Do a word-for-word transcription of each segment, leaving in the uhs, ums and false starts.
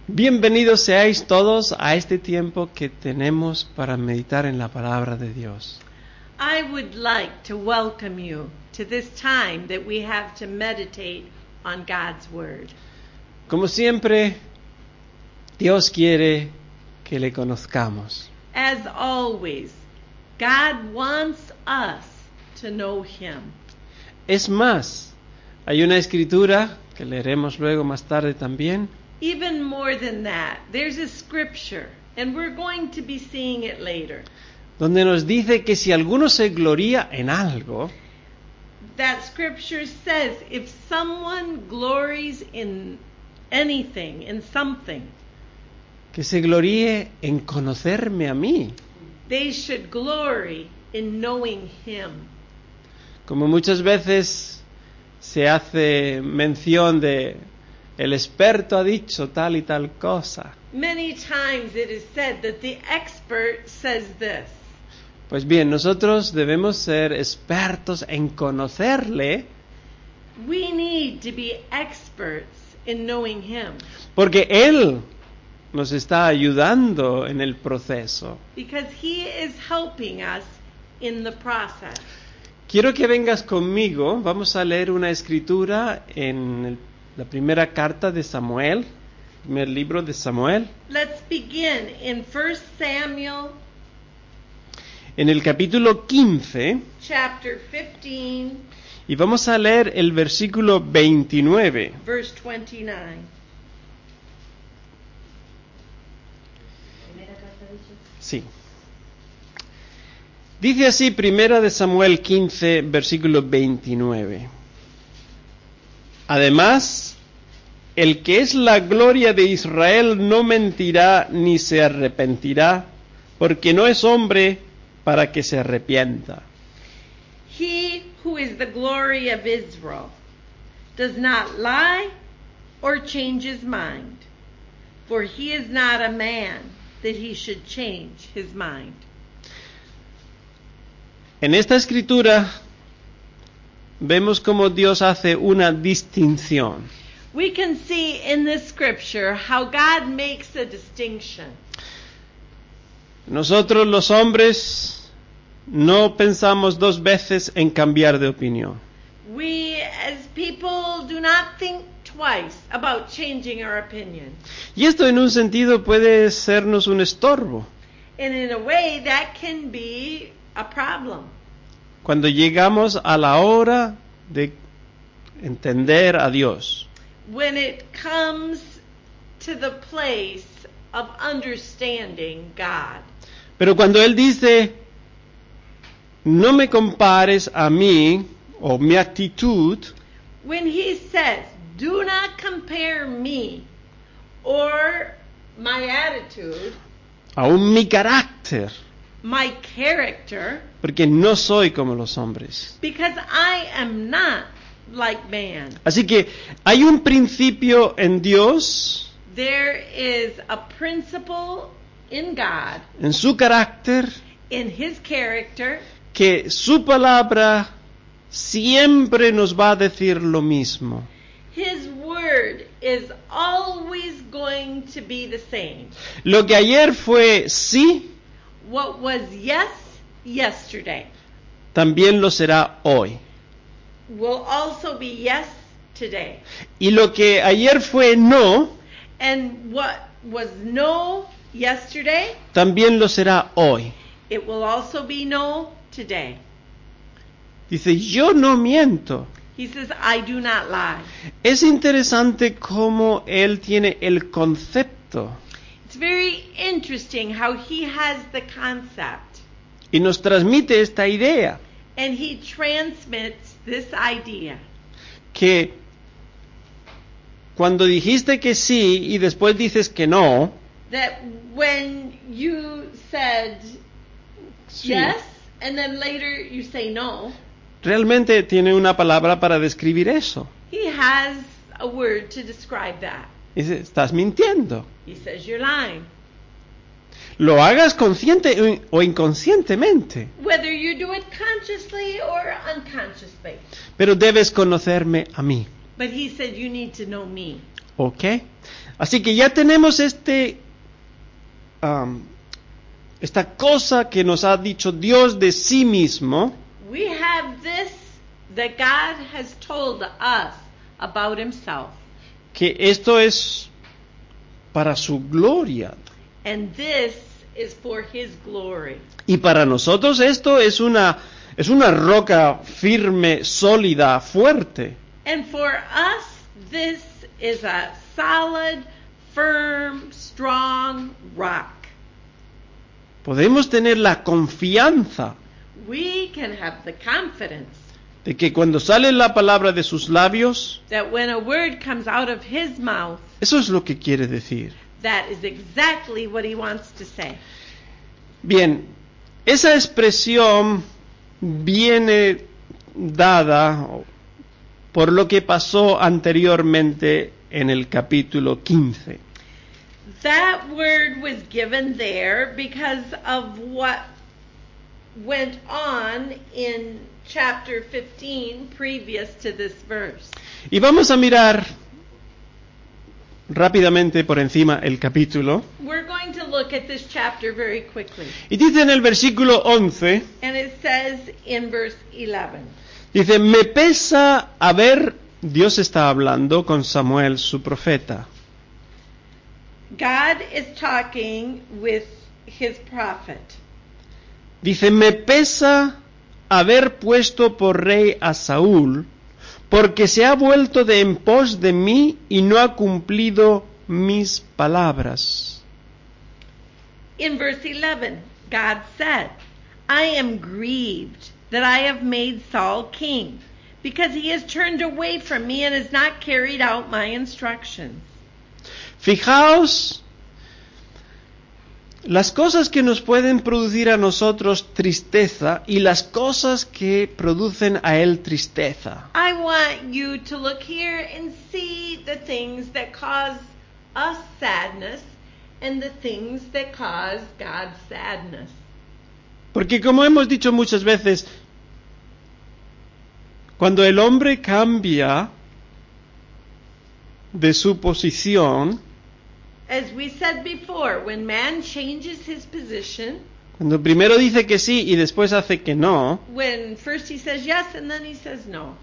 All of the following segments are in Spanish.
Bienvenidos seáis todos a este tiempo que tenemos para meditar en la palabra de Dios. I would like to welcome you to this time that we have to meditate on God's Word. Como siempre, Dios quiere que le conozcamos. As always, God wants us to know Him. Es más, hay una escritura que leeremos luego más tarde también. Even more than that, there's a scripture, and we're going to be seeing it later. Donde nos dice que si alguno se gloría en algo, That scripture says if someone glories in anything, in something, que se gloríe en conocerme a mí. they should glory in knowing Him. Como muchas veces se hace mención de el experto ha dicho tal y tal cosa. Many times it is said that the expert says this. Pues bien, nosotros debemos ser expertos en conocerle, We need to be experts in knowing Him porque Él nos está ayudando en el proceso. because He is helping us in the process. Quiero que vengas conmigo, vamos a leer una escritura en el- la primera carta de Samuel, primer libro de Samuel, Let's begin in First Samuel en el capítulo quince, chapter fifteen, y vamos a leer el versículo veintinueve. verse twenty-nine. Sí. Dice así, primera de Samuel quince, versículo veintinueve. Además, el que es la gloria de Israel no mentirá ni se arrepentirá, porque no es hombre para que se arrepienta. He who is the glory of Israel does not lie or change his mind, for he is not a man that he should change his mind. En esta escritura vemos cómo Dios hace una distinción. We can see in this scripture how God makes a distinction. Nosotros los hombres no pensamos dos veces en cambiar de opinión. We as people do not think twice about changing our opinion. Y esto en un sentido puede sernos un estorbo. And in a way that can be a problem. Cuando llegamos a la hora de entender a Dios. When it comes to the place of understanding God. Pero cuando Él dice, no me compares a mí o mi actitud, When He says, do not compare me or my attitude, aún mi carácter, my character, porque no soy como los hombres. because I am not like man. Así que hay un principio en Dios, There is a principle in God, en su carácter, in His character, que su palabra siempre nos va a decir lo mismo. His word is always going to be the same. Lo que ayer fue sí, What was yes yesterday también lo será hoy. will also be yes today. Y lo que ayer fue no, And what was no yesterday, también lo será hoy. it will also be no today. Dice, yo no miento. He says, I do not lie. Es interesante cómo él tiene el concepto It's very interesting how he has the concept y nos transmite esta idea and he transmits this idea que cuando dijiste que sí y después dices que no, that when you said sí, yes and then later you say no, realmente tiene una palabra para describir eso. he has a word to describe that. Dice, estás mintiendo. He says you're lying. Lo hagas consciente o inconscientemente, Whether you do it consciously or unconsciously. pero debes conocerme a mí. But he said you need to know me. ¿Ok? Así que ya tenemos este, um, esta cosa que nos ha dicho Dios de sí mismo. We have this that God has told us about himself. Que esto es para su gloria. And this is for his glory. Y para nosotros esto es una, es una roca firme, sólida, fuerte. And for us, this is a solid, firm, strong rock. Podemos tener la confianza We can have the confidence de que cuando sale la palabra de sus labios, that when a word comes out of his mouth, eso es lo que quiere decir. that is exactly what he wants to say. Bien, esa expresión viene dada por lo que pasó anteriormente en el capítulo quince. That word was given there because of what went on in chapter fifteen previous to this verse. Y vamos a mirar rápidamente por encima el capítulo. We're going to look at this chapter very quickly. Y dice en el versículo once, And it says in verse eleven, dice, me pesa haber, Dios está hablando con Samuel su profeta. God is talking with his prophet. Dice, me pesa haber puesto por rey a Saúl, porque se ha vuelto de en pos de mí y no ha cumplido mis palabras. In verse eleven, God said, I am grieved that I have made Saul king, because he has turned away from me and has not carried out my instructions. Fijaos las cosas que nos pueden producir a nosotros tristeza y las cosas que producen a él tristeza. I want you to look here and see the things that cause us sadness and the things that cause God sadness. Porque como hemos dicho muchas veces, cuando el hombre cambia de su posición, As we said before, when man changes his position, cuando primero dice que sí y después hace que no, when first he says yes and then he says no,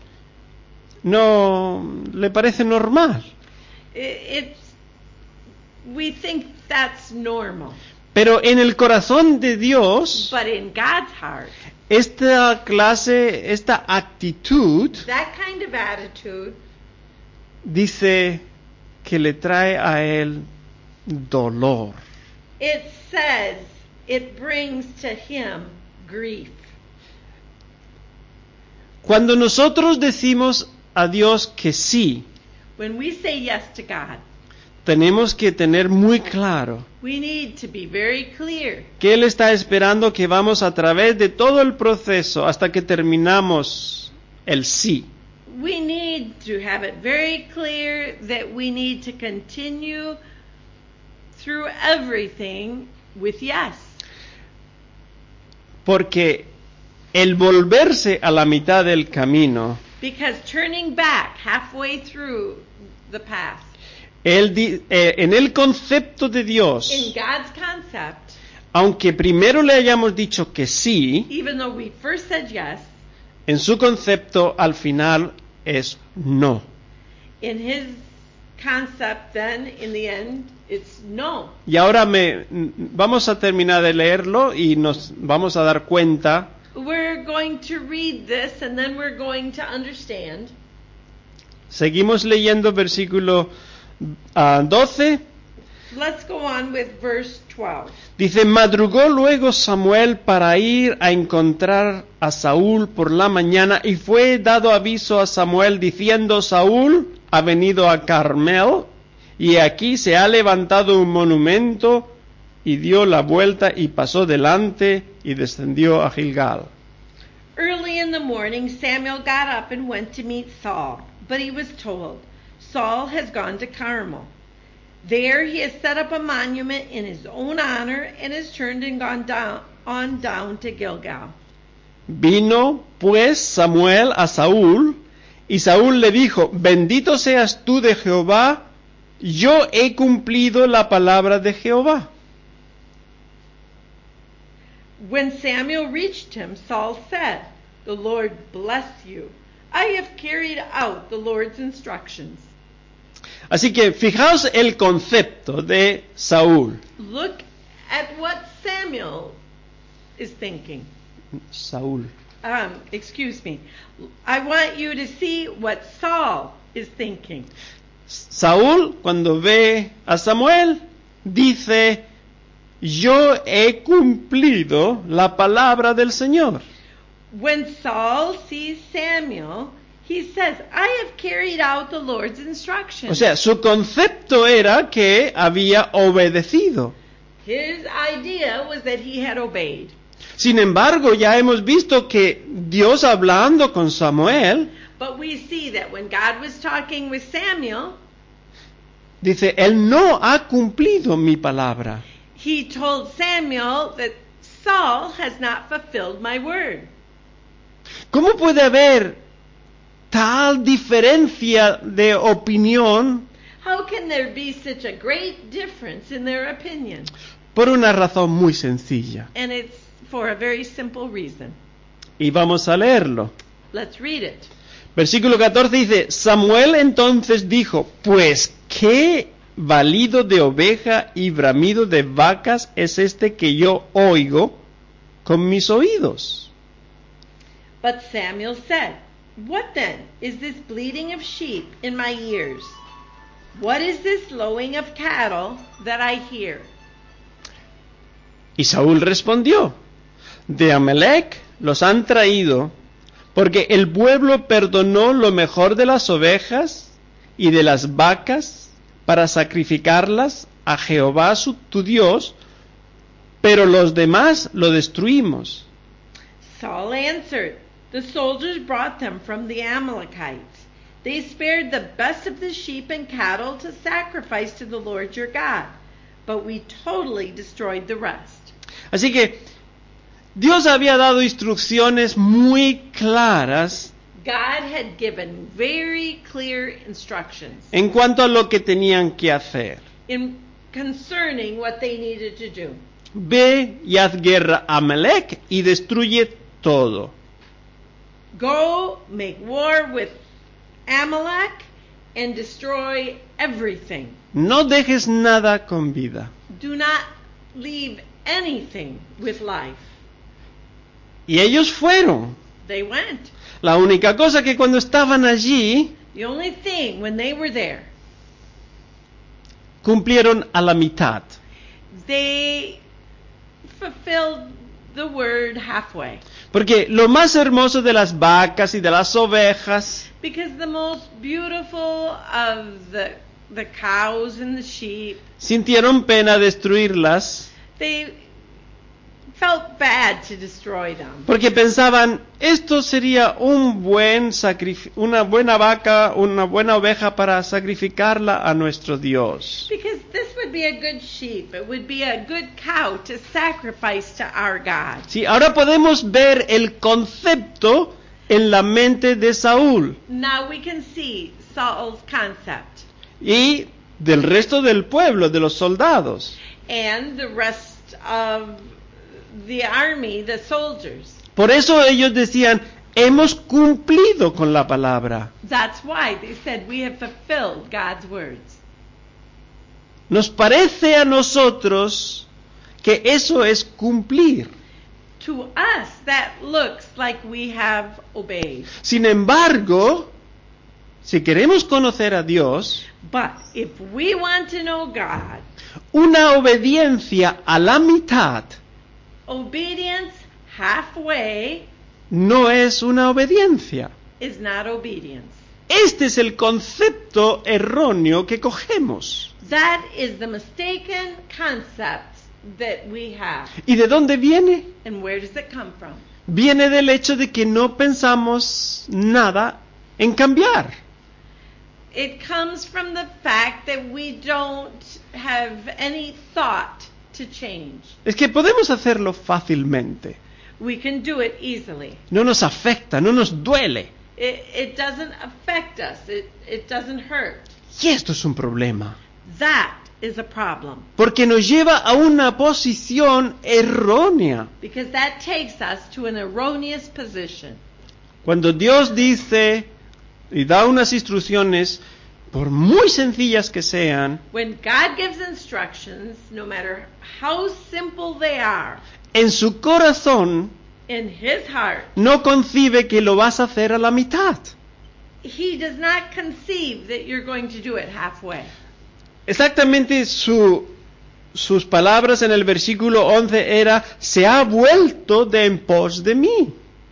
no le parece normal. it, it's, we think that's normal. Pero en el corazón de Dios, But in God's heart, esta clase, esta actitud, that kind of attitude dice que le trae a él dolor. it says it brings to him grief. Cuando nosotros decimos a Dios que sí, When we say yes to God, tenemos que tener muy claro we need to be very clear que Él está esperando que vamos a través de todo el proceso hasta que terminamos el sí. we need to have it very clear that we need to continue through everything with yes. Porque el volverse a la mitad del camino, Because turning back halfway through the path, él di- eh, en el concepto de in Dios, God's concept, aunque primero le hayamos dicho que sí, even though we first said yes, en su concepto al final es no. in his concept then, in the end, it's no. Y ahora me vamos a terminar de leerlo y nos vamos a dar cuenta. We're going to read this and then we're going to understand. Seguimos leyendo versículo uh, doce. Let's go on with verse twelve. Dice, madrugó luego Samuel para ir a encontrar a Saúl por la mañana y fue dado aviso a Samuel diciendo, Saúl ha venido a Carmel y aquí se ha levantado un monumento, y dio la vuelta y pasó delante y descendió a Gilgal. Early in the morning, Samuel got up and went to meet Saul, but he was told, Saul has gone to Carmel. There he has set up a monument in his own honor and has turned and gone down, on down to Gilgal. Vino pues Samuel a Saúl, y Saúl le dijo, bendito seas tú de Jehová, yo he cumplido la palabra de Jehová. When Samuel reached him, Saul said, "The Lord bless you. I have carried out the Lord's instructions." Así que fijaos el concepto de Saúl. Look at what Samuel is thinking. Saúl. Um, excuse me. I want you to see what Saul is thinking. Saúl, cuando ve a Samuel, dice, yo he cumplido la palabra del Señor. When Saul sees Samuel, he says, "I have carried out the Lord's instructions." O sea, su concepto era que había obedecido. His idea was that he had obeyed. Sin embargo, ya hemos visto que Dios hablando con Samuel, But we see that when God was talking with Samuel, dice, él no ha cumplido mi palabra. he told Samuel that Saul has not fulfilled my word. ¿Cómo puede haber tal diferencia de opinión? How can there be such a great difference in their opinion? Por una razón muy sencilla. And it's for a very simple reason. Y vamos a leerlo. Let's read it. Versículo catorce dice, Samuel entonces dijo, pues qué balido de oveja y bramido de vacas es este que yo oigo con mis oídos. But Samuel said, "What then is this bleating of sheep in my ears? What is this lowing of cattle that I hear?" Y Saúl respondió, de Amalec los han traído, porque el pueblo perdonó lo mejor de las ovejas y de las vacas para sacrificarlas a Jehová su, tu Dios, pero los demás lo destruimos. Saul answered, "The soldiers brought them from the Amalekites. They spared the best of the sheep and cattle to sacrifice to the Lord your God, but we totally destroyed the rest." Así que Dios había dado instrucciones muy claras God had given very clear instructions en cuanto a lo que tenían que hacer. in concerning what they needed to do. Ve y haz guerra a Amalec y destruye todo. Go make war with Amalek and destroy everything. No dejes nada con vida. Do not leave anything with life. Y ellos fueron. They went. La única cosa que cuando estaban allí, The only thing when they were there, cumplieron a la mitad. they fulfilled the word halfway. Porque lo más hermoso de las vacas y de las ovejas Because the most beautiful of the the cows and the sheep, sintieron pena destruirlas they felt bad to destroy them. porque pensaban, esto sería un buen sacrif- una buena vaca, una buena oveja para sacrificarla a nuestro Dios. Because this would be a good sheep. It would be a good cow to sacrifice to our God. Sí, ahora podemos ver el concepto en la mente de Saúl Now we can see Saul's concept y del resto del pueblo, de los soldados. and the rest of the army, the soldiers. Por eso ellos decían, hemos cumplido con la palabra. That's why they said we have fulfilled God's words. Nos parece a nosotros que eso es cumplir. To us, that looks like we have obeyed. Sin embargo, si queremos conocer a Dios, But if we want to know God, una obediencia a la mitad obedience halfway no es una obediencia. is not obedience. Este es el concepto erróneo que cogemos. That is the mistaken concept that we have. ¿Y de dónde viene? And where does it come from? Viene del hecho de que no pensamos nada en cambiar. It comes from the fact that we don't have any thought to change. Es que podemos hacerlo fácilmente. We can do it easily. No nos afecta, no nos duele. It, it doesn't affect us. It, it doesn't hurt. Y esto es un problema. That is a problem. Porque nos lleva a una posición errónea. Because that takes us to an erroneous position. Cuando Dios dice y da unas instrucciones, por muy sencillas que sean, When God gives instructions, no matter how simple they are, en su corazón in His heart, no concibe que lo vas a hacer a la mitad. He does not conceive that you're going to do it halfway. Exactamente su, sus palabras en el versículo once era, se ha vuelto de en pos de mí.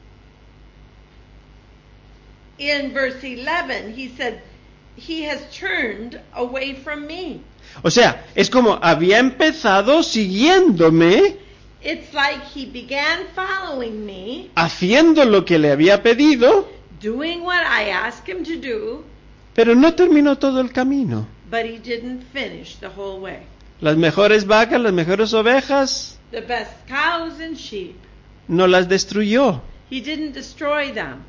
In verse eleven, he said, He has turned away from me. O sea, es como había empezado siguiéndome, It's like he began following me, haciendo lo que le había pedido, doing what I asked him to do, pero no terminó todo el camino. but he didn't finish the whole way. Las mejores vacas, las mejores ovejas, The best cows and sheep, no las destruyó. he didn't destroy them.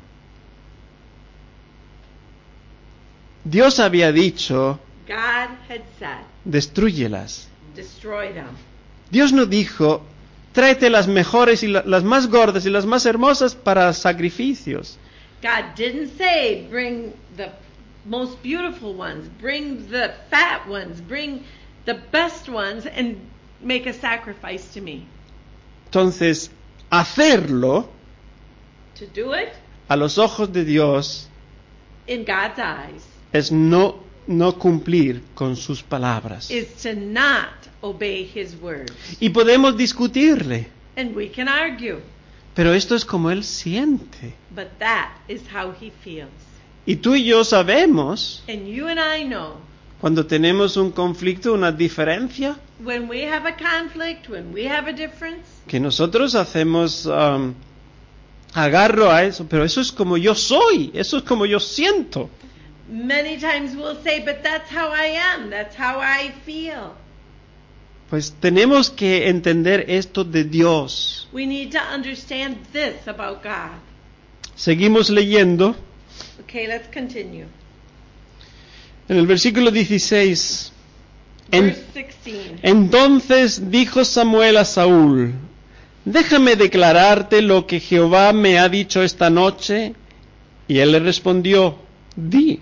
Dios había dicho, God had said, destrúyelas. destroy them. Dios no dijo, tráete las mejores y la- las más gordas y las más hermosas para sacrificios. God didn't say, bring the most beautiful ones, bring the fat ones, bring the best ones, and make a sacrifice to me. Entonces, hacerlo To do it, a los ojos de Dios in God's eyes, es no, no cumplir con sus palabras. is to not obey His words. Y podemos discutirle, And we can argue, pero esto es como Él siente. but that is how He feels. Y tú y yo sabemos, And you and I know, cuando tenemos un conflicto, una diferencia, when we have a conflict, when we have a difference, que nosotros hacemos, um, agarro a eso, pero eso es como yo soy, eso es como yo siento. many times we'll say, but that's how I am, that's how I feel. Pues tenemos que entender esto de Dios. We need to understand this about God. Seguimos leyendo Okay, let's continue. en el versículo dieciséis. En- Verse sixteen. entonces dijo Samuel a Saúl, déjame declararte lo que Jehová me ha dicho esta noche. Y él le respondió, di.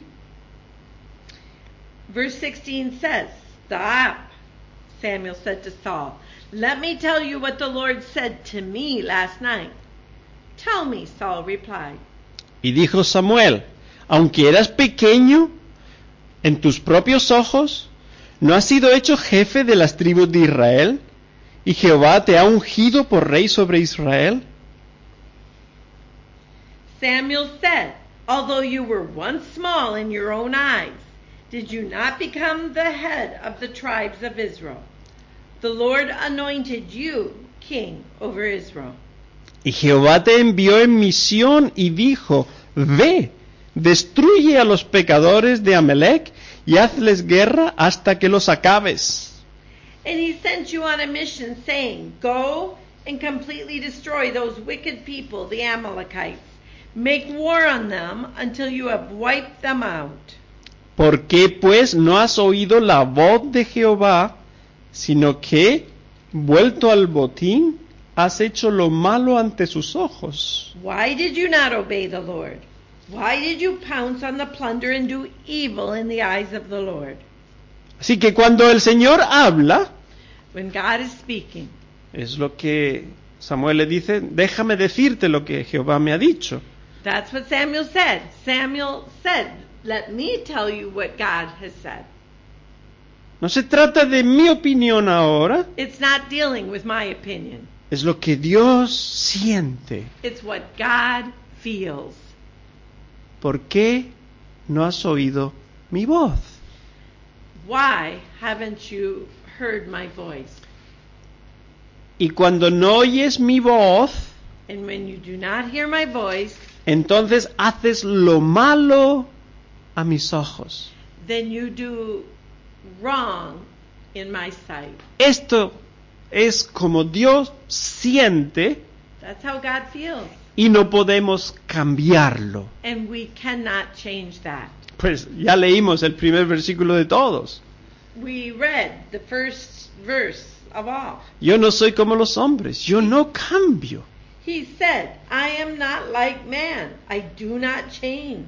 Verse sixteen says, Stop, Samuel said to Saul. Let me tell you what the Lord said to me last night. Tell me, Saul replied. Y dijo Samuel, aunque eras pequeño en tus propios ojos, ¿no has sido hecho jefe de las tribus de Israel? ¿Y Jehová te ha ungido por rey sobre Israel? Samuel said, Although you were once small in your own eyes, did you not become the head of the tribes of Israel? The Lord anointed you king over Israel. Y Jehová te envió en misión y dijo, ve, destruye a los pecadores de Amalec y hazles guerra hasta que los acabes. And he sent you on a mission, saying, Go and completely destroy those wicked people, the Amalekites. Make war on them until you have wiped them out. ¿Por qué pues no has oído la voz de Jehová, sino que, vuelto al botín, has hecho lo malo ante sus ojos? Why did you not obey the Lord? Why did you pounce on the plunder and do evil in the eyes of the Lord? Así que cuando el Señor habla, When God is speaking, es lo que Samuel le dice, déjame decirte lo que Jehová me ha dicho. that's what Samuel said. Samuel said, Let me tell you what God has said. No se trata de mi opinión ahora, It's not dealing with my opinion. es lo que Dios siente. It's what God feels. ¿Por qué no has oído mi voz? Why haven't you heard my voice? Y cuando no oyes mi voz, And when you do not hear my voice, entonces haces lo malo a mis ojos. then you do wrong in my sight. Esto es como Dios siente That's how God feels. y no podemos cambiarlo. And we cannot change that. Pues ya leímos el primer versículo de todos. we read the first verse of all. Yo no soy como los hombres, yo no cambio. He said, I am not like man. I do not change.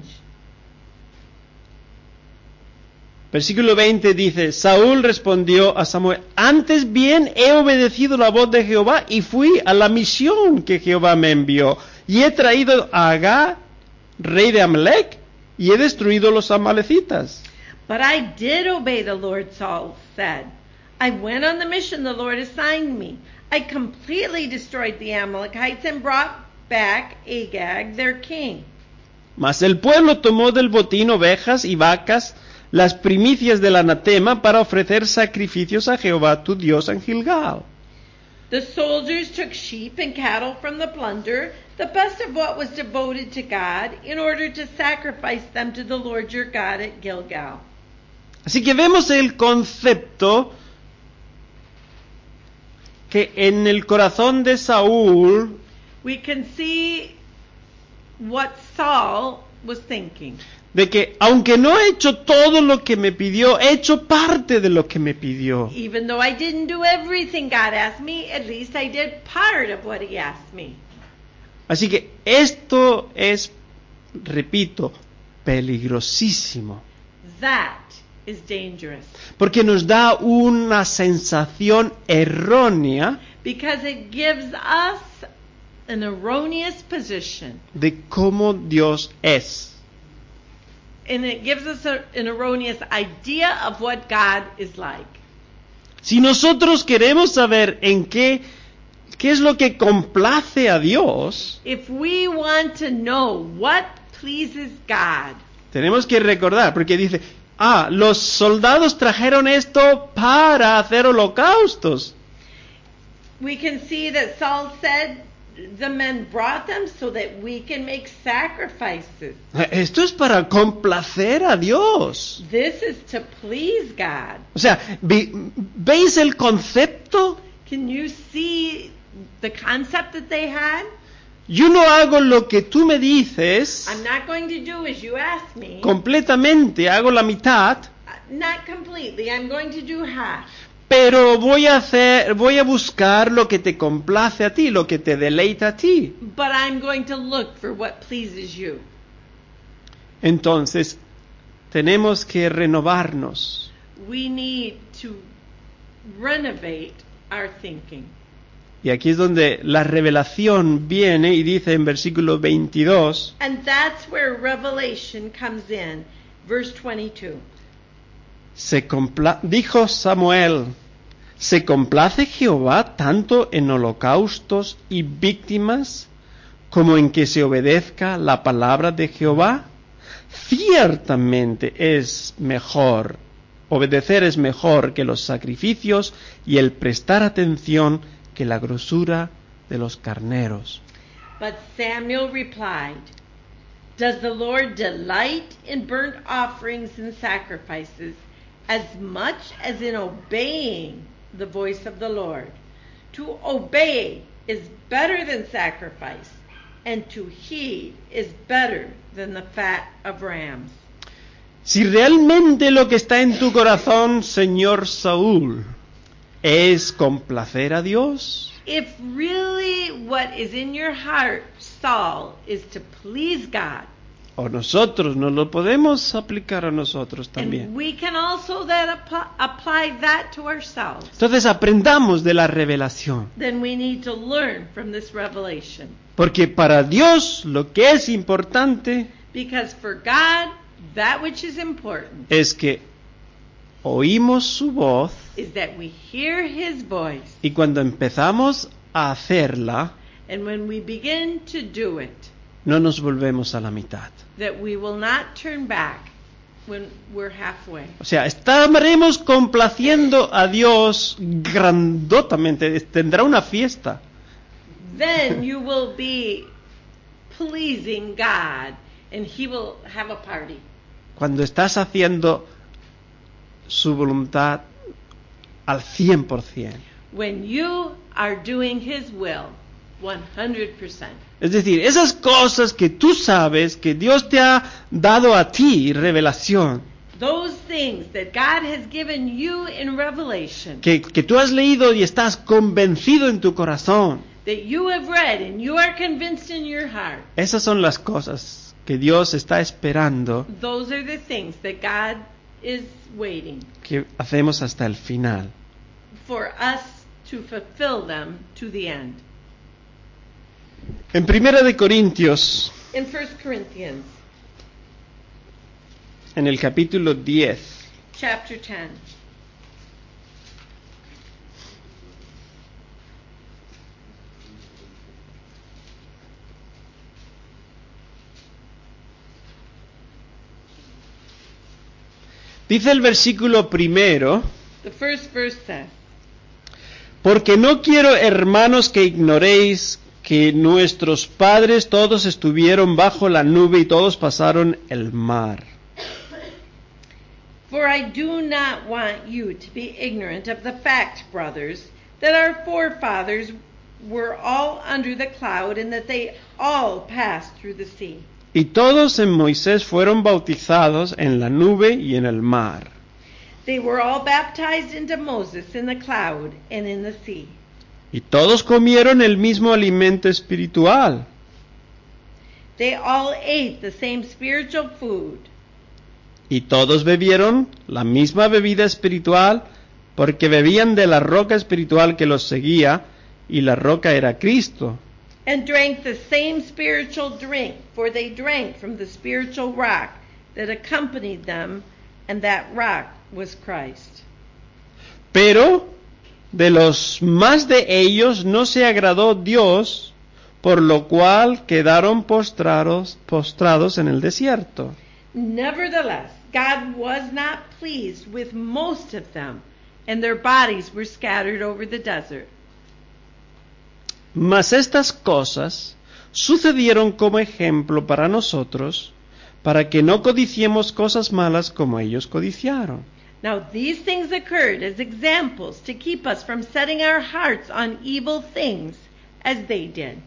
Versículo veinte dice, Saúl respondió a Samuel, antes bien he obedecido la voz de Jehová y fui a la misión que Jehová me envió. Y he traído a Agag, rey de Amalec, y he destruido los amalecitas. But I did obey the Lord, Saul said. I went on the mission the Lord assigned me. I completely destroyed the Amalekites and brought back Agag, their king. Mas el pueblo tomó del botín ovejas y vacas, las primicias del anatema, para ofrecer sacrificios a Jehová tu Dios en Gilgal. The soldiers took sheep and cattle from the plunder, the best of what was devoted to God, in order to sacrifice them to the Lord your God at Gilgal. Así que vemos el concepto que en el corazón de Saúl, We can see what Saul was thinking. de que aunque no he hecho todo lo que me pidió, he hecho parte de lo que me pidió. Even though I didn't do everything God asked me, at least I did part of what he asked me. Así que esto es, repito, peligrosísimo, That is dangerous porque nos da una sensación errónea because it gives us an erroneous position, de cómo Dios es. and it gives us a, an erroneous idea of what God is like. Si nosotros queremos saber en qué, qué es lo que complace a Dios, If we want to know what pleases God, tenemos que recordar, porque dice, ah, los soldados trajeron esto para hacer holocaustos. we can see that Saul said the men brought them so that we can make sacrifices. Esto es para complacer a Dios. This is to please God. O sea, vi- ¿veis el concepto? Can you see the concept that they had? Yo no hago lo que tú me dices I'm not going to do as you ask me. completamente, hago la mitad, Uh, Not completely. I'm going to do half. pero voy a hacer, voy a buscar lo que te complace a ti, lo que te deleita a ti. But I'm going to look for what pleases you. Entonces, tenemos que renovarnos. We need to renovate our thinking. Y aquí es donde la revelación viene y dice en versículo veintidós, And that's where revelation comes in. Verse twenty-two. se compla- dijo Samuel, ¿se complace Jehová tanto en holocaustos y víctimas como en que se obedezca la palabra de Jehová? Ciertamente es mejor, obedecer es mejor que los sacrificios y el prestar atención que la grosura de los carneros. But Samuel replied, Does the Lord delight in burnt offerings and sacrifices as much as in obeying the voice of the Lord? To obey is better than sacrifice, and to heed is better than the fat of rams. Si realmente lo que está en tu corazón, señor Saúl, es complacer a Dios, If really what is in your heart, Saul, is to please God, o nosotros nos lo podemos aplicar a nosotros también. and we can also then app- apply that to ourselves, Entonces aprendamos de la revelación, then we need to learn from this revelation. porque para Dios lo que es importante Because for God, that which is important es que oímos su voz is that we hear his voice, y cuando empezamos a hacerla, and when we begin to do it, no nos volvemos a la mitad. that we will not turn back when we're halfway. O sea, estaremos complaciendo a Dios grandotamente, tendrá una fiesta. Then you will be pleasing God, and he will have a party. Cuando estás haciendo su voluntad al cien por ciento. When you are doing his will one hundred percent. Es decir, esas cosas que tú sabes que Dios te ha dado a ti, revelación, those things that God has given you in revelation, que, que tú has leído y estás convencido en tu corazón. that you have read and you are convinced in your heart, Esas son las cosas que Dios está esperando those are the things that God is waiting que hacemos hasta el final. for us to fulfill them to the end. En Primera de Corintios, In First Corinthians en el capítulo diez, chapter ten, dice el versículo primero: the first verse says, porque no quiero, hermanos, que ignoréis que nuestros padres todos estuvieron bajo la nube y todos pasaron el mar. For I do not want you to be ignorant of the fact, brothers, that our forefathers were all under the cloud and that they all passed through the sea. Y todos en Moisés fueron bautizados en la nube y en el mar. They were all baptized into Moses in the cloud and in the sea. Y todos comieron el mismo alimento espiritual. They all ate the same spiritual food. Y todos bebieron la misma bebida espiritual, porque bebían de la roca espiritual que los seguía, y la roca era Cristo. And drank the same spiritual drink, for they drank from the spiritual rock that accompanied them, and that rock was Christ. Pero de los más de ellos no se agradó Dios, por lo cual quedaron postrados, postrados en el desierto. Nevertheless, God was not pleased with most of them, and their bodies were scattered over the desert. Mas estas cosas sucedieron como ejemplo para nosotros, para que no codiciemos cosas malas como ellos codiciaron. Now these things occurred as examples to keep us from setting our hearts on evil things as they did.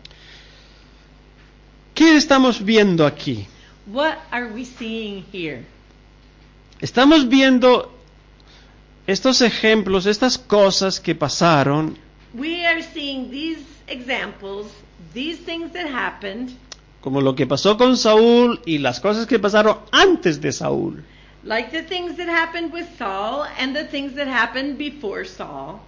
¿Qué estamos viendo aquí? What are we seeing here? Estamos viendo estos ejemplos, estas cosas que pasaron, We are seeing these examples, these things that happened, como lo que pasó con Saúl y las cosas que pasaron antes de Saúl. like the things that happened with Saul and the things that happened before Saul.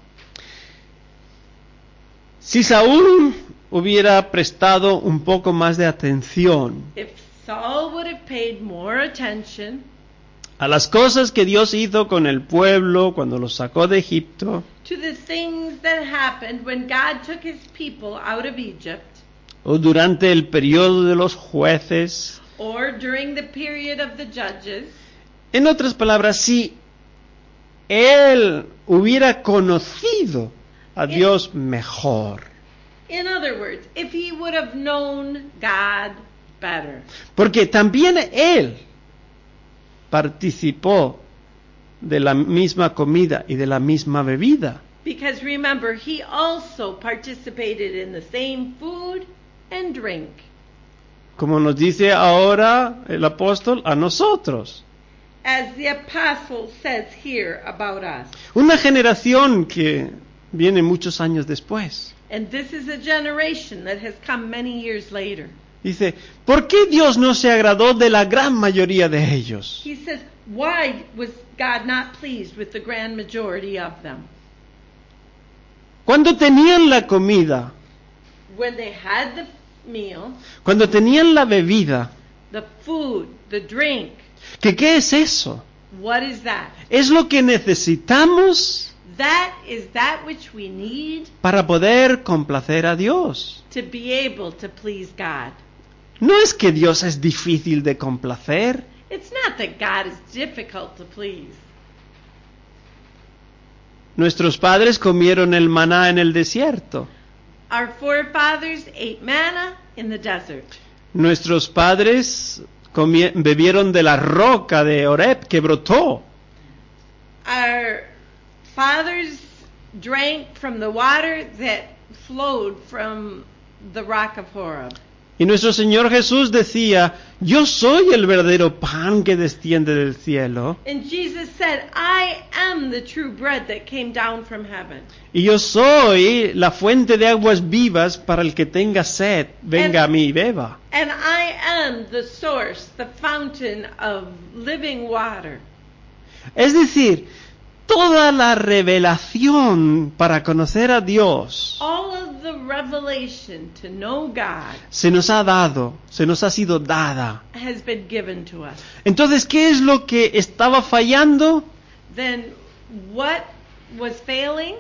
Si Saúl hubiera prestado un poco más de atención If Saul would have paid more attention a las cosas que Dios hizo con el pueblo cuando los sacó de Egipto, to the things that happened when God took his people out of Egypt, o durante el periodo de los jueces, or during the period of the judges, en otras palabras, si él hubiera conocido a Dios mejor, in other words, if he would have known God better. porque también él participó de la misma comida y de la misma bebida. Because remember, he also participated in the same food and drink. Como nos dice ahora el apóstol a nosotros. As the apostle says here about us. Una generación que viene muchos años después. And this is a generation that has come many years later. Dice, ¿por qué Dios no se agradó de la gran mayoría de ellos? He says, why was God not pleased with the grand majority of them? Cuando tenían la comida, When they had the meal, cuando tenían la bebida, the food, the drink, ¿que qué es eso? what is that? Es lo que necesitamos That is that which we need para poder complacer a Dios. to be able to please God. No es que Dios es difícil de complacer. It's not that God is difficult to please. Nuestros padres comieron el maná en el desierto. Our forefathers ate manna in the desert. Nuestros padres comie- bebieron de la roca de Horeb que brotó. Our fathers drank from the water that flowed from the rock of Horeb. Y nuestro Señor Jesús decía, yo soy el verdadero pan que desciende del cielo. And Jesus said, I am the true bread that came down from heaven. Y yo soy la fuente de aguas vivas para el que tenga sed, venga a mí y beba. And I am the source, the fountain of living water. Es decir, toda la revelación para conocer a Dios All of the revelation to know God se nos ha dado, se nos ha sido dada. has been given to us. Entonces, ¿qué es lo que estaba fallando? Then what was failing?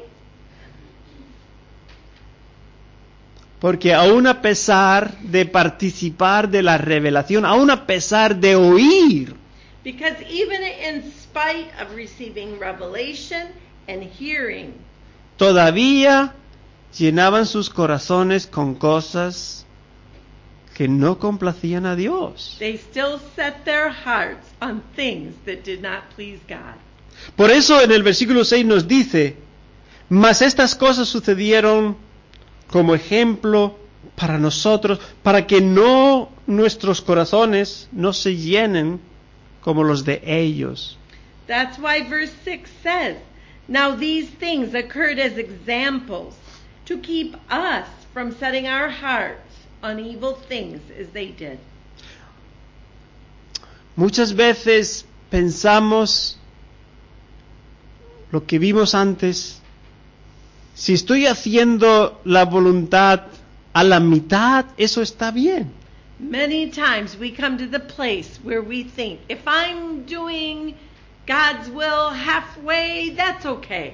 Porque aún a pesar de participar de la revelación, aún a pesar de oír, Because even in spite of receiving revelation and hearing, todavía llenaban sus corazones con cosas que no complacían a Dios. they still set their hearts on things that did not please God. Por eso en el versículo seis nos dice, mas estas cosas sucedieron como ejemplo para nosotros, para que no nuestros corazones no se llenen como los de ellos. That's why verse six says, now these things occurred as examples to keep us from setting our hearts on evil things as they did. Muchas veces pensamos lo que vimos antes, si estoy haciendo la voluntad a la mitad, eso está bien. Many times we come to the place where we think, if I'm doing God's will halfway, that's okay.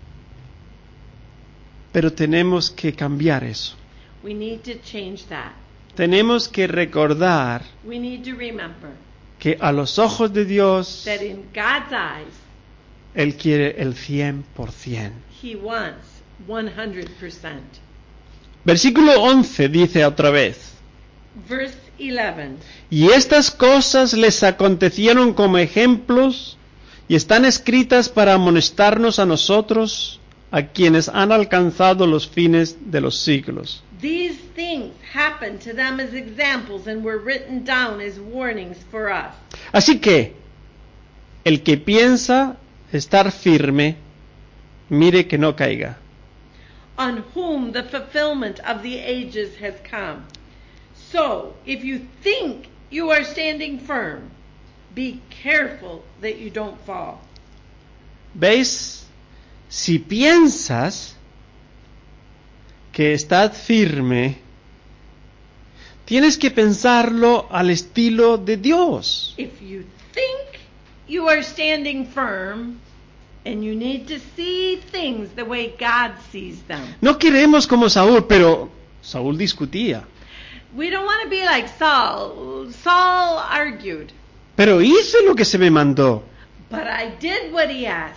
Pero tenemos que cambiar eso. We need to change that. Tenemos que recordar We need to remember que a los ojos de Dios, that in God's eyes, Él quiere el cien por ciento. He wants one hundred percent. Versículo once dice otra vez, Verse eleven. y estas cosas les acontecieron como ejemplos y están escritas para amonestarnos a nosotros, a quienes han alcanzado los fines de los siglos. These things happened to them as examples and were written down as warnings for us. Así que, el que piensa estar firme, mire que no caiga. On whom the fulfillment of the ages has come. So, if you think you are standing firm, be careful that you don't fall. ¿Veis? Si piensas que estás firme, tienes que pensarlo al estilo de Dios. If you think you are standing firm, and you need to see things the way God sees them. No queremos como Saúl, pero Saúl discutía. We don't want to be like Saul. Saul argued, Pero hice lo que se me mandó. but I did what he asked.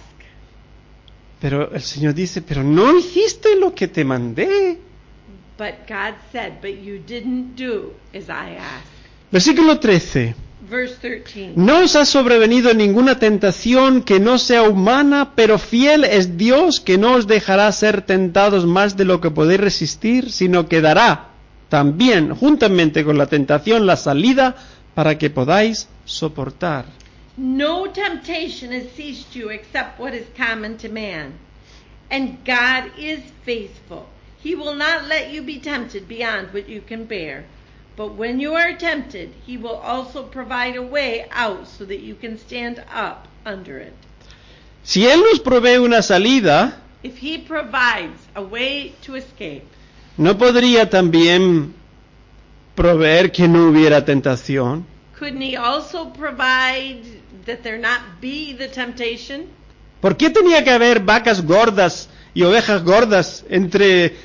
Pero el Señor dice, pero no hiciste lo que te mandé. But God said, but you didn't do as I asked. Versículo trece. Verse thirteen. No os ha sobrevenido ninguna tentación que no sea humana, pero fiel es Dios, que no os dejará ser tentados más de lo que podéis resistir, sino que dará también, juntamente con la tentación, la salida para que podáis soportar. No temptation has seized you except what is common to man. And God is faithful. He will not let you be tempted beyond what you can bear. But when you are tempted, He will also provide a way out so that you can stand up under it. Si Él nos provee una salida, If He provides a way to escape, ¿no podría también proveer que no hubiera tentación? couldn't He also provide that there not be the temptation? ¿Por qué tenía que haber vacas gordas y ovejas gordas entre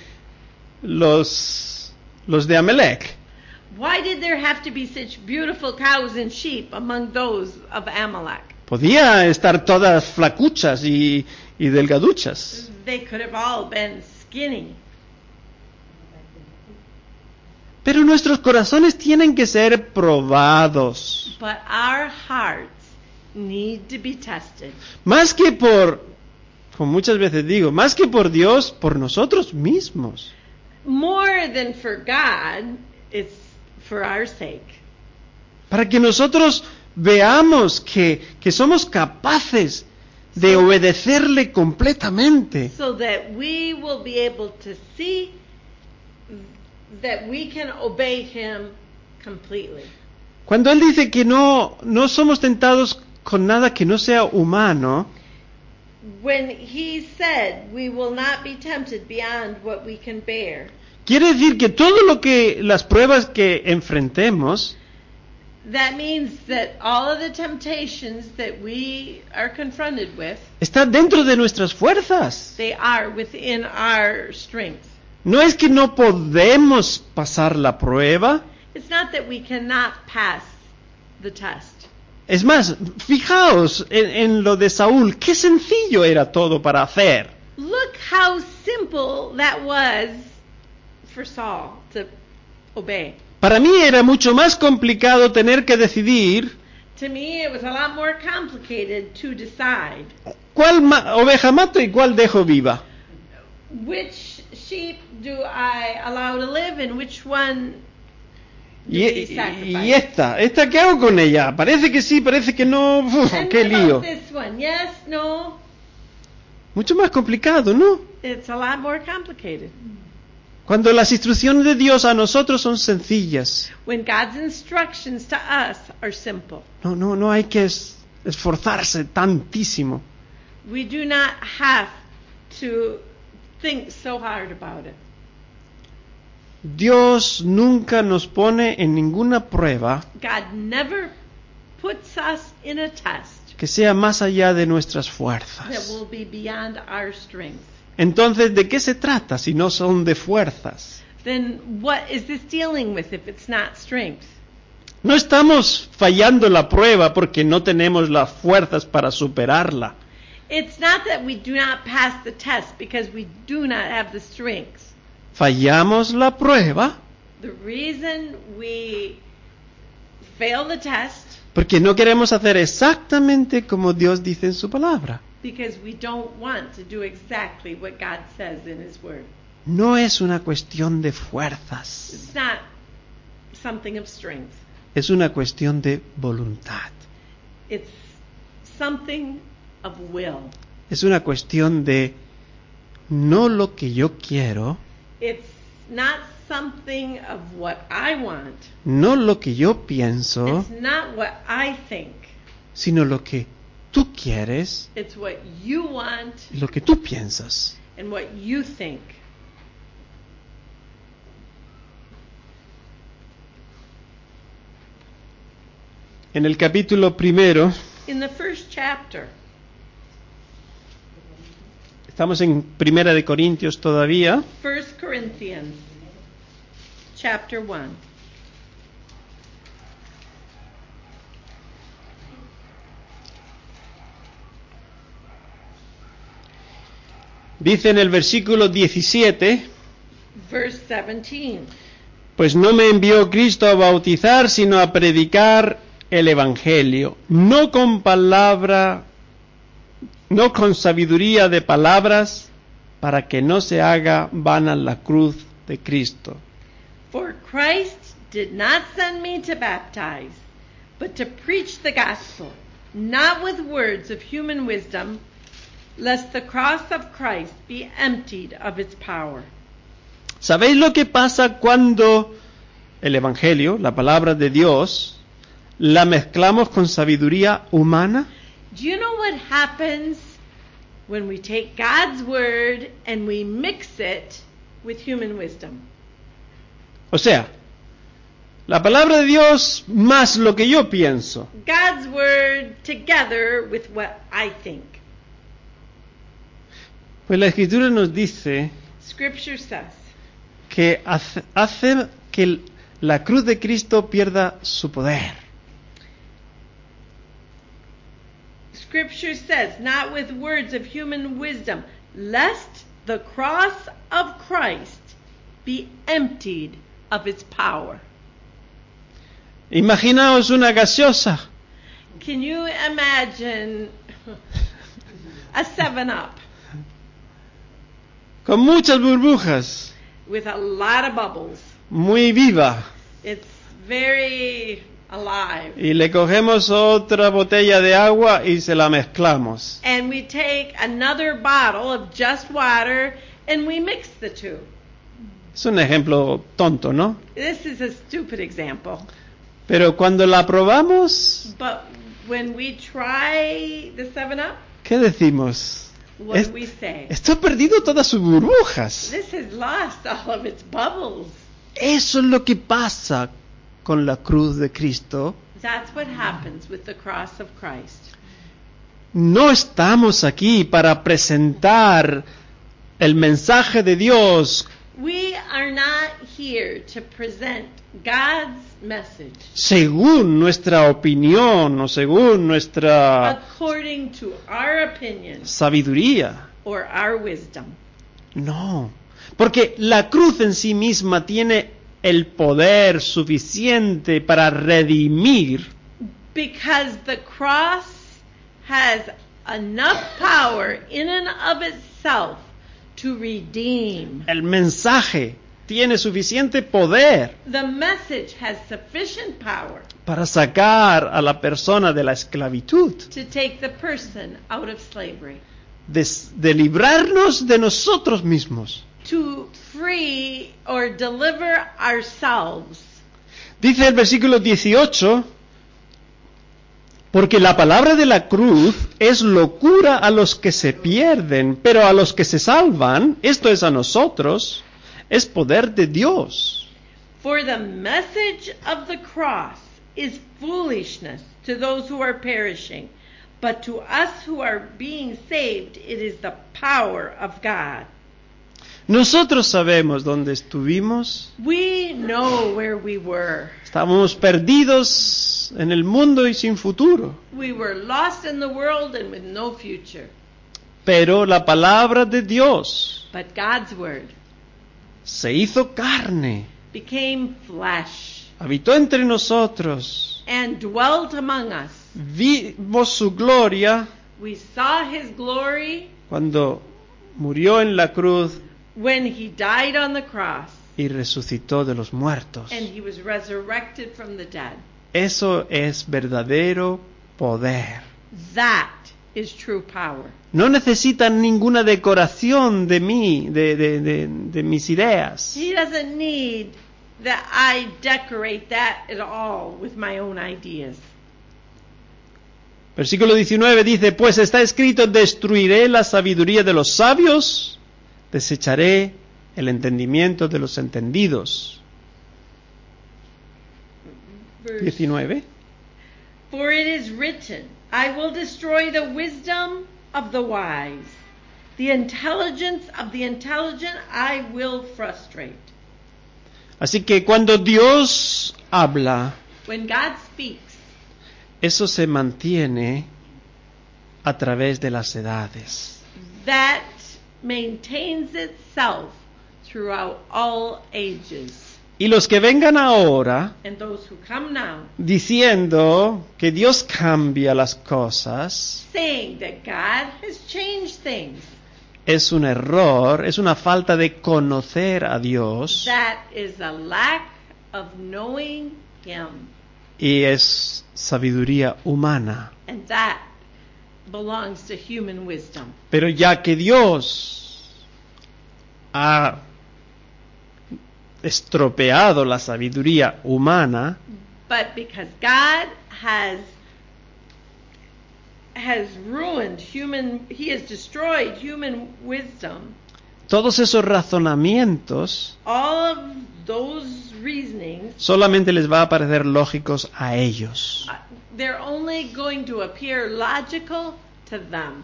los, los de Amalek? Why did there have to be such beautiful cows and sheep among those of Amalek? Podía estar todas flacuchas y, y delgaduchas. They could have all been skinny. Pero nuestros corazones tienen que ser probados. But our hearts need to be tested. Más que por, como muchas veces digo, más que por Dios, por nosotros mismos. More than for God, it's for our sake. Para que nosotros veamos que, que somos capaces de obedecerle completamente. So that we will be able to see that we can obey him completely. Cuando Él dice que no, no somos tentados con nada que no sea humano, When he said we will not be tempted beyond what we can bear, quiere decir que todo lo que, las pruebas que enfrentemos, that means that all of the temptations that we are confronted with, está dentro de nuestras fuerzas. they are within our strength. No es que no podemos pasar la prueba. It's not that we cannot pass the test. Es más, fijaos en, en lo de Saúl, qué sencillo era todo para hacer. Look how simple that was for Saul to obey. Para mí era mucho más complicado tener que decidir To me, it was a lot more complicated to decide cuál ma- oveja mato y cuál dejo viva. which sheep do I allow to live and which one do Y, we y- sacrifice. y esta, ¿esta qué hago con ella? Parece que sí, parece que no. Uf, And ¡qué what lío! about this one? Yes, no. Mucho más complicado, ¿no? It's a lot more complicated. Cuando las instrucciones de Dios a nosotros son sencillas. When God's instructions to us are simple. No, no, no hay que es- esforzarse tantísimo. We do not have to think so hard about it. Dios nunca nos pone en ninguna prueba God never puts us in a test que sea más allá de nuestras that fuerzas. will be beyond our strength. Entonces, ¿de qué se trata si no son de fuerzas? Then what is this dealing with if it's not strength? No estamos fallando la prueba porque no tenemos las fuerzas para superarla. It's not that we do not pass the test because we do not have the strength. Fallamos la prueba The reason we fail the test porque no queremos hacer exactamente como Dios dice en su palabra. because we don't want to do exactly what God says in His Word. No es una cuestión de fuerzas, It's not something of strength. es una cuestión de voluntad. It's something of will. Es una cuestión de no lo que yo quiero, It's not something of what I want. no lo que yo pienso, It's not what I think. sino lo que tú quieres It's what you want y lo que tú piensas. and what you think. En el capítulo primero, In the first chapter, estamos en Primera de Corintios todavía, First Corinthians, chapter one. dice en el versículo diecisiete, Verse seventeen. pues no me envió Cristo a bautizar, sino a predicar el Evangelio, no con palabra, no con sabiduría de palabras, para que no se haga vana la cruz de Cristo. For Christ did not send me to baptize, but to preach the gospel, not with words of human wisdom, lest the cross of Christ be emptied of its power. ¿Sabéis lo que pasa cuando el Evangelio, la palabra de Dios, la mezclamos con sabiduría humana? Do you know what happens when we take God's word and we mix it with human wisdom? O sea, la palabra de Dios más lo que yo pienso. God's word together with what I think. Pues la Escritura nos dice Scripture says que hace, hace que la cruz de Cristo pierda su poder. Scripture says, not with words of human wisdom, lest the cross of Christ be emptied of its power. Imaginaos una gaseosa Can you imagine a seven up con muchas burbujas, with a lot of bubbles? muy viva, It's very alive. Y le cogemos otra botella de agua y se la mezclamos. And we take another bottle of just water and we mix the two. Es un ejemplo tonto, ¿no? This is a stupid example. Pero cuando la probamos, But when we try the seven up, ¿qué decimos? what Es- do we say? Esto ha perdido todas sus burbujas. This has lost all of its bubbles. Eso es lo que pasa con la cruz de Cristo. That's what happens with the cross of Christ. No estamos aquí para presentar el mensaje de Dios We are not here to present God's message según nuestra opinión o según nuestra according to our opinion sabiduría. or our wisdom. No, porque la cruz en sí misma tiene el poder suficiente para redimir Because the cross has enough power in and of itself to redeem. el mensaje, tiene suficiente poder The message has sufficient power para sacar a la persona de la esclavitud, to take the person out of slavery, de, de librarnos de nosotros mismos. to free or deliver ourselves. Dice el versículo dieciocho, porque la palabra de la cruz es locura a los que se pierden, pero a los que se salvan, esto es a nosotros, es poder de Dios. For the message of the cross is foolishness to those who are perishing, but to us who are being saved, it is the power of God. Nosotros sabemos dónde estuvimos, We know where we were. estábamos perdidos en el mundo y sin futuro, We were lost in the world and with no future. pero la palabra de Dios But God's word se hizo carne, became flesh habitó entre nosotros, and dwelt among us. vimos su gloria We saw his glory cuando murió en la cruz when he died on the cross y resucitó de los muertos. and he was resurrected from the dead. Eso es verdadero poder. That is true power. No necesitan ninguna decoración de mí, de, de, de, de mis ideas. He doesn't need that I decorate that at all with my own ideas. Versículo diecinueve dice, pues está escrito, destruiré la sabiduría de los sabios, desecharé el entendimiento de los entendidos. Verse- diecinueve. For it is written, I will destroy the wisdom of the wise. The intelligence of the intelligent I will frustrate. Así que cuando Dios habla, When God speaks, eso se mantiene a través de las edades. that maintains itself throughout all ages. Y los que vengan ahora And those who come now, diciendo que Dios cambia las cosas, saying that God has changed things, es un error, es una falta de conocer a Dios that is a lack of knowing Him. y es sabiduría humana. And that belongs to human wisdom. Pero ya que Dios ha estropeado la sabiduría humana, But because God has has ruined human, He has destroyed human wisdom, todos esos razonamientos all of those reasonings, solamente les va a parecer lógicos a ellos. uh, they're only going to appear logical to them.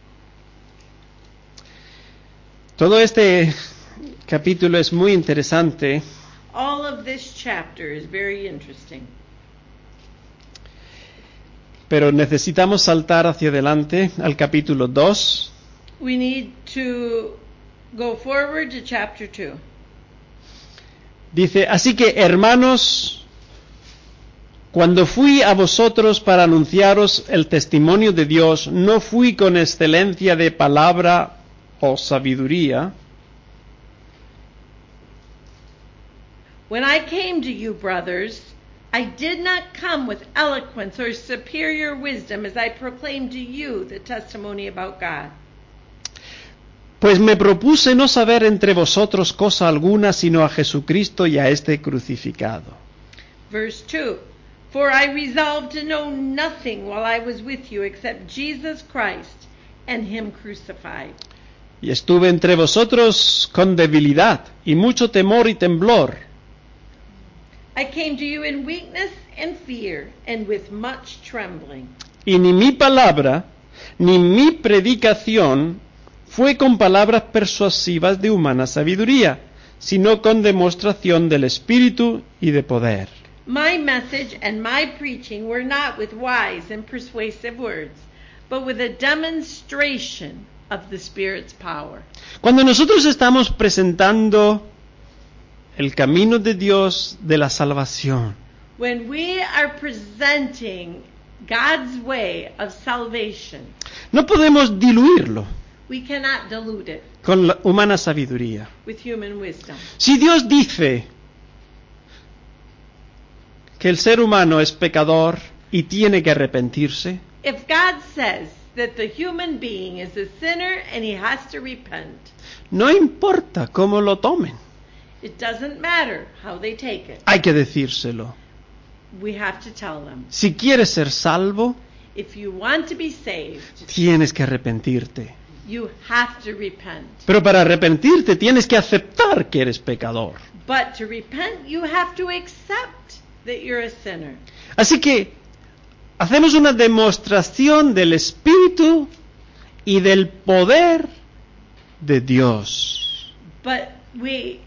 Todo este capítulo es muy interesante, All of this chapter is very interesting. pero necesitamos saltar hacia adelante al capítulo dos. We need to go forward to chapter two. Dice, así que hermanos, cuando fui a vosotros para anunciaros el testimonio de Dios, no fui con excelencia de palabra o sabiduría, When I came to you, brothers, I did not come with eloquence or superior wisdom as I proclaimed to you the testimony about God. Pues me propuse no saber entre vosotros cosa alguna sino a Jesucristo y a este crucificado. Verse two. For I resolved to know nothing while I was with you except Jesus Christ and him crucified. Y estuve entre vosotros con debilidad y mucho temor y temblor. I came to you in weakness and fear and with much trembling. Y ni mi palabra, ni mi predicación fue con palabras persuasivas de humana sabiduría, sino con demostración del Espíritu y de poder. My message and my preaching were not with wise and persuasive words, but with a demonstration of the Spirit's power. Cuando nosotros estamos presentando el camino de Dios de la salvación, When we are presenting God's way of salvation, no podemos diluirlo we cannot dilute it con la humana sabiduría. with human wisdom. Si Dios dice que el ser humano es pecador y tiene que arrepentirse, If God says that the human being is a sinner and he has to repent, no importa cómo lo tomen, it doesn't matter how they take it. hay que decírselo. We have to tell them, Si quieres ser salvo, if you want to be saved, tienes que arrepentirte. you have to repent. Pero para arrepentirte tienes que aceptar que eres pecador. But to repent, you have to accept that you're a sinner. Así que hacemos una demostración del Espíritu y del poder de Dios. But we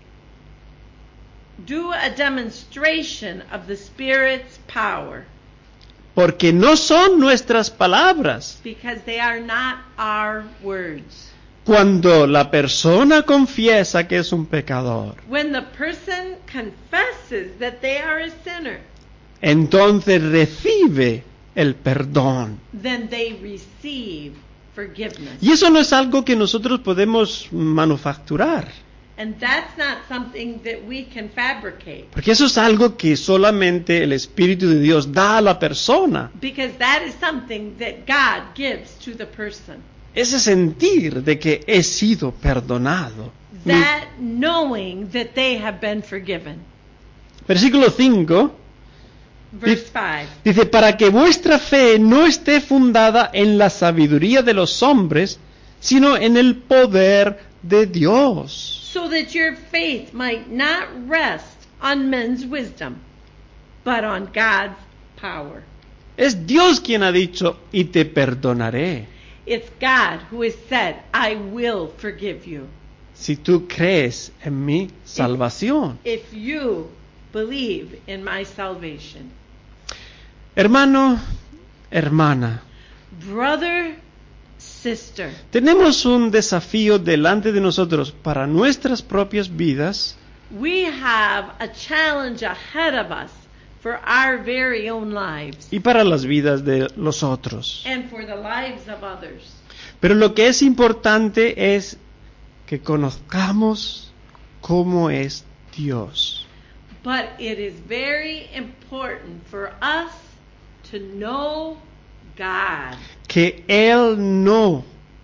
do a demonstration of the Spirit's power Porque no son nuestras palabras. because they are not our words. Cuando la persona confiesa que es un pecador, When the person confesses that they are a sinner, entonces recibe el perdón. then they receive forgiveness. Y eso no es algo que nosotros podemos manufacturar, And that's not something that we can fabricate, porque eso es algo que solamente el Espíritu de Dios da a la persona. because that is something that God gives to the person. Ese sentir de que he sido perdonado. That knowing that they have been forgiven. Versículo cinco Verse five. dice, para que vuestra fe no esté fundada en la sabiduría de los hombres, sino en el poder de Dios. So that your faith might not rest on men's wisdom, but on God's power. Es Dios quien ha dicho, y te perdonaré, It's God who has said, I will forgive you si tú crees en mi salvación. if you believe in my salvation. Hermano, hermana, Brother, sister, tenemos un desafío delante de nosotros para nuestras propias vidas we have a challenge ahead of us for our very own lives y para las vidas de los otros. and for the lives of others. Pero lo que es importante es que conozcamos cómo es Dios. But it is very important for us to know God. Que Él no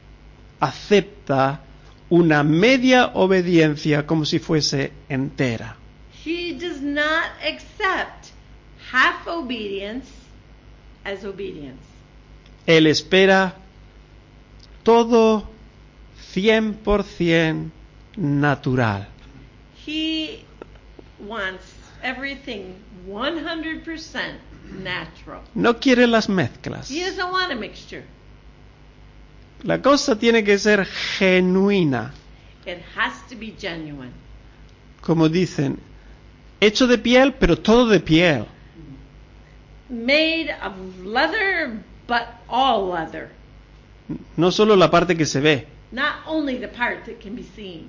acepta una media obediencia como si fuese entera. He does not accept half obedience as obedience. Él espera todo cien por ciento natural. He wants everything one hundred percent natural. No quiere las mezclas. He doesn't want a mixture. La cosa tiene que ser genuina. It has to be genuine. Como dicen, hecho de piel, pero todo de piel. Made of leather, but all leather. No solo la parte que se ve. Not only the part that can be seen.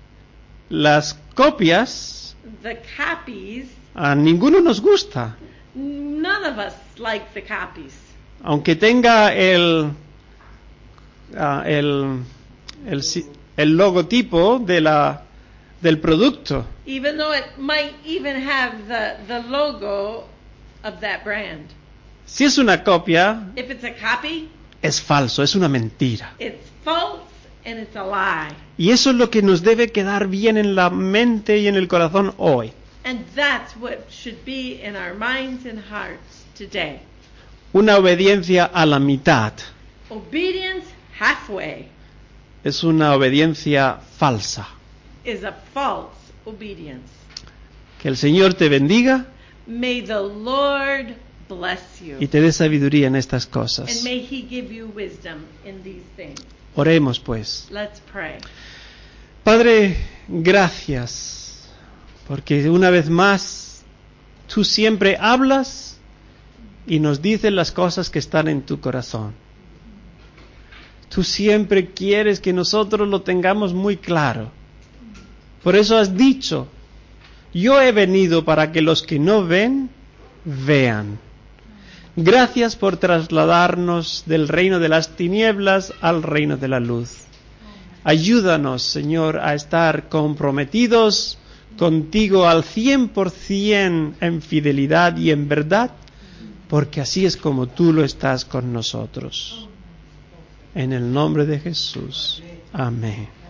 Las copias, The copies, a ninguno nos gusta. none of us like the copies. Aunque tenga el, ah, el, el, si- el logotipo de la, del producto. Even though it might even have the, the logo of that brand. Si es una copia, If it's a copy, es falso, es una mentira. it's false and it's a lie. Y eso es lo que nos debe quedar bien en la mente y en el corazón hoy. And that's what should be in our minds and hearts today. Una obediencia a la mitad Obedience halfway es una obediencia falsa. is a false obedience. Que el Señor te bendiga May the Lord bless you. y te dé sabiduría en estas And cosas. may He give you wisdom in these things. Oremos pues. Let's pray. Padre, gracias, porque una vez más tú siempre hablas y nos dices las cosas que están en tu corazón. Tú siempre quieres que nosotros lo tengamos muy claro. Por eso has dicho, yo he venido para que los que no ven, vean. Gracias por trasladarnos del reino de las tinieblas al reino de la luz. Ayúdanos, Señor, a estar comprometidos contigo al cien por cien en fidelidad y en verdad, porque así es como tú lo estás con nosotros. En el nombre de Jesús. Amén.